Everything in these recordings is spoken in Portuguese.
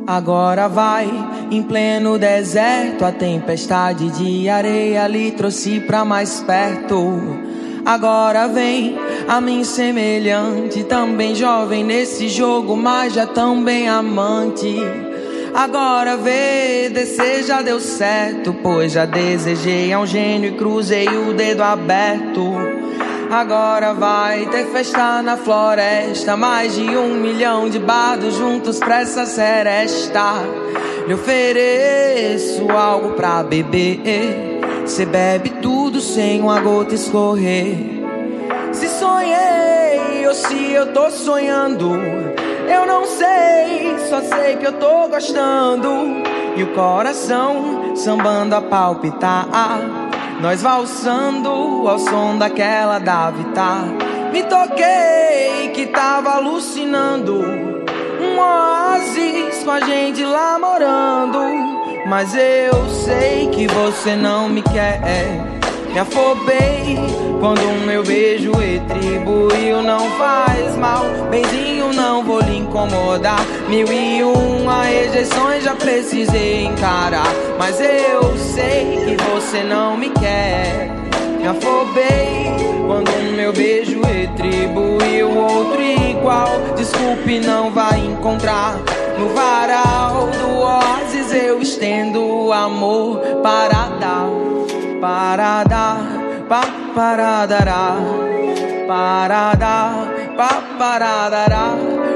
Agora vai, em pleno deserto, a tempestade de areia lhe trouxe pra mais perto. Agora vem a mim semelhante, também jovem nesse jogo, mas já tão bem amante. Agora vê, descer já deu certo, pois já desejei a um gênio e cruzei o dedo aberto. Agora vai ter festa na floresta, mais de 1 milhão de bardos juntos pra essa seresta. Lhe ofereço algo pra beber, cê bebe tudo sem uma gota escorrer. Se sonhei ou se eu tô sonhando, eu não sei, só sei que eu tô gostando. E o coração sambando a palpitar, nós valsando ao som daquela Davita. Me toquei que tava alucinando, um oásis com a gente lá morando. Mas eu sei que você não me quer, me afobei quando o meu beijo retribuiu. Não faz mal, benzinho, não vou lhe incomodar. 1001 rejeições já precisei encarar. Mas eu sei que você não me quer, me afobei quando o meu beijo retribuiu. Outro igual, desculpe, não vai encontrar. No varal do oásis eu estendo o amor para dar, para dar, paradará, para dar, paradará,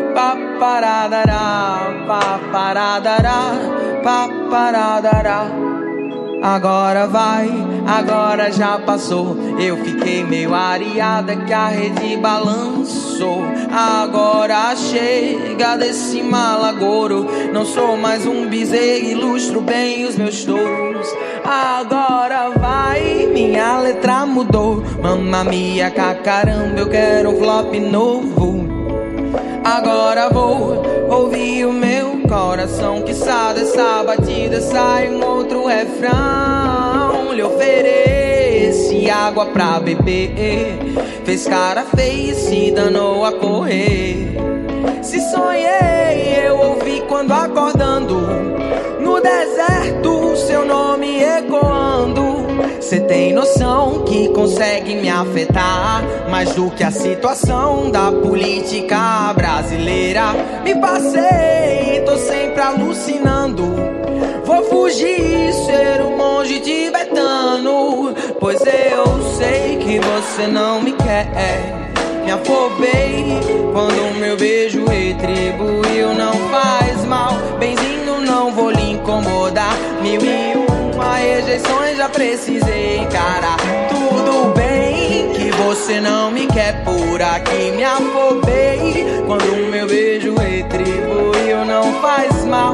paradará, paradará, paradará. Agora vai, agora já passou. Eu fiquei meio areada que a rede balançou. Agora chega desse malagouro, não sou mais um bezerro, ilustro bem os meus touros. Agora vai, minha letra mudou. Mamma mia, caramba, eu quero um flop novo. Agora vou ouvir o meu coração, quiçá dessa batida sai um outro refrão. Lhe ofereci água pra beber, fez cara feia e se danou a correr. Se sonhei, eu ouvi quando acordando, no deserto seu nome ecoando. Cê tem noção que consegue me afetar mais do que a situação da política brasileira. Me passei, tô sempre alucinando, vou fugir, ser um monge tibetano. Pois eu sei que você não me quer, me afobei quando o meu beijo retribuiu. Não faz mal, benzinho, não vou lhe incomodar. 1001 rejeições já precisei encarar. Tudo bem que você não me quer por aqui. Me afobei quando o meu beijo retribuiu. Não faz mal,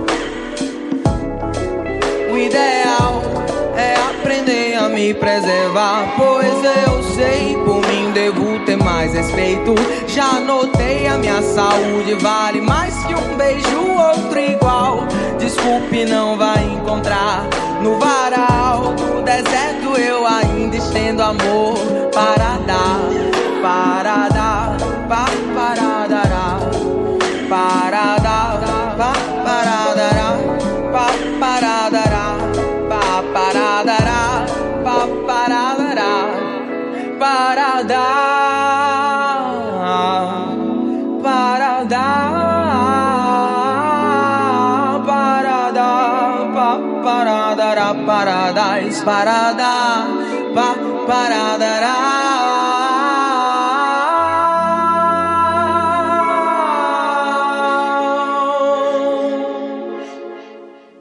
o ideal é aprender a me preservar. Pois eu sei, por mim devo ter mais respeito. Já notei, a minha saúde vale mais que um beijo, outro igual. Desculpe, não vai encontrar. No varal do deserto eu ainda estendo amor para dar, para dar, para dará, para dar, para dará, para dará, para dará, para dará, para dar, para dar, para dar, paradise, para dar,